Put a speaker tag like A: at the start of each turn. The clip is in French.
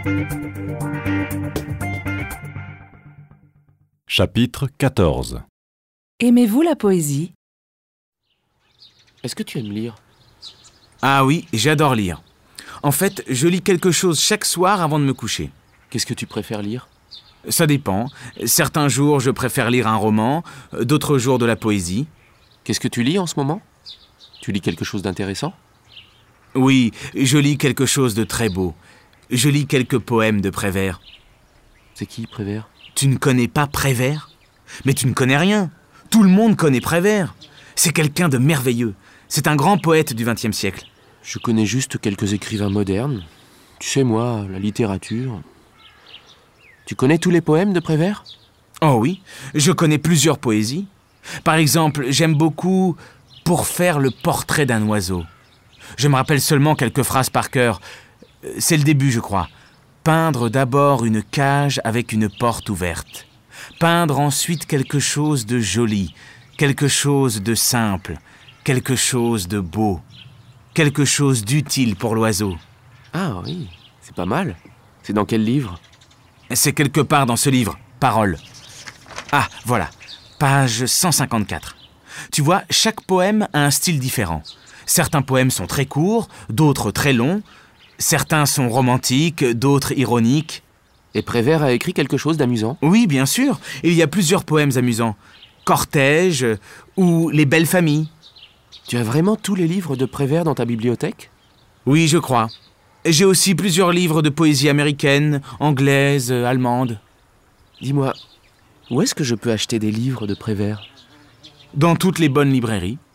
A: Chapitre 14.
B: Aimez-vous la poésie ?
C: Est-ce que tu aimes lire ?
D: Ah oui, j'adore lire. En fait, je lis quelque chose chaque soir avant de me coucher.
C: Qu'est-ce que tu préfères lire ?
D: Ça dépend. Certains jours, je préfère lire un roman, d'autres jours de la poésie.
C: Qu'est-ce que tu lis en ce moment ? Tu lis quelque chose d'intéressant ?
D: Oui, je lis quelque chose de très beau. Je lis quelques poèmes de Prévert.
C: C'est qui, Prévert ?
D: Tu ne connais pas Prévert ? Mais tu ne connais rien. Tout le monde connaît Prévert. C'est quelqu'un de merveilleux. C'est un grand poète du XXe siècle.
C: Je connais juste quelques écrivains modernes. Tu sais, moi, la littérature... Tu connais tous les poèmes de Prévert ?
D: Oh oui, je connais plusieurs poésies. Par exemple, j'aime beaucoup « Pour faire le portrait d'un oiseau ». Je me rappelle seulement quelques phrases par cœur. C'est le début, je crois. Peindre d'abord une cage avec une porte ouverte. Peindre ensuite quelque chose de joli, quelque chose de simple, quelque chose de beau, quelque chose d'utile pour l'oiseau.
C: Ah oui, c'est pas mal. C'est dans quel livre ?
D: C'est quelque part dans ce livre, Paroles. Ah, voilà, page 154. Tu vois, chaque poème a un style différent. Certains poèmes sont très courts, d'autres très longs. Certains sont romantiques, d'autres ironiques.
C: Et Prévert a écrit quelque chose d'amusant ?
D: Oui, bien sûr, il y a plusieurs poèmes amusants. Cortège ou Les belles familles.
C: Tu as vraiment tous les livres de Prévert dans ta bibliothèque ?
D: Oui, je crois. J'ai aussi plusieurs livres de poésie américaine, anglaise, allemande.
C: Dis-moi, où est-ce que je peux acheter des livres de Prévert ?
D: Dans toutes les bonnes librairies.